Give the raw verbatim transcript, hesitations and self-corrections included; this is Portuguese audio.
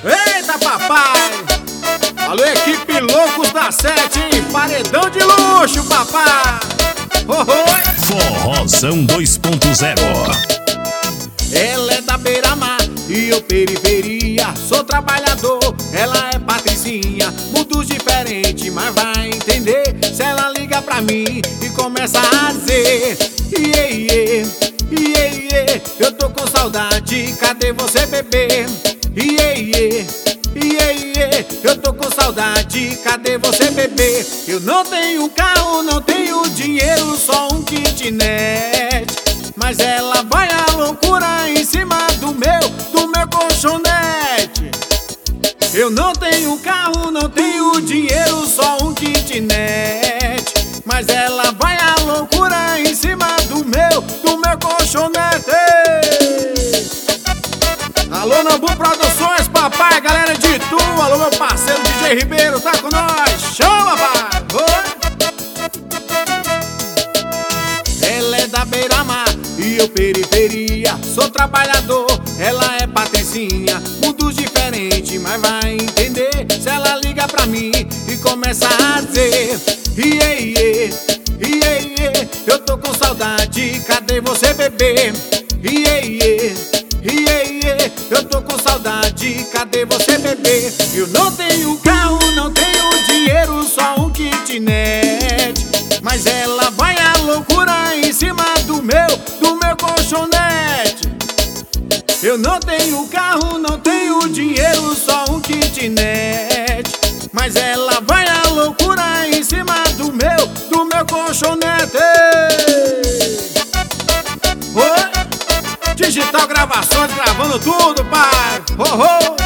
Eita, papai! Alô, equipe Loucos da Sete, hein? Paredão de luxo, papai! Oh, oh. Forrozão dois ponto zero. Ela é da beira-mar e eu periferia. Sou trabalhador, ela é patricinha. Mundos diferentes, mas vai entender se ela liga pra mim e começa a dizer: iê, iê, iê, iê, eu tô com saudade, cadê você, bebê? Iê, iê, iê, iê, eu tô com saudade, cadê você, bebê? Eu não tenho carro, não tenho dinheiro, só um kitnet, mas ela vai à loucura em cima do meu, do meu colchonete. Eu não tenho carro, não tenho dinheiro, só um kitnet, mas ela vai à loucura em cima do meu, do meu colchonete. Alô, Nambu Produções, papai, galera de Itu. Alô, meu parceiro D J Ribeiro, tá com nós? Chama, papai! Oi? Ela é da beira-mar e eu periferia. Sou trabalhador, ela é patricinha. Mundos diferentes, mas vai entender se ela liga pra mim e começa a dizer: iê, iê, iê, iê, eu tô com saudade, cadê você, bebê? Iê, iê, iê, iê, eu tô com saudade, cadê você, bebê? Eu não tenho carro, não tenho dinheiro, só um kitnet, mas ela vai à loucura em cima do meu, do meu colchonete. Eu não tenho carro, não tenho dinheiro, só um kitnet, mas ela vai à loucura em cima do meu, do meu colchonete. Oi? Digital Gravações, gravando tudo, pai. Oh, oh.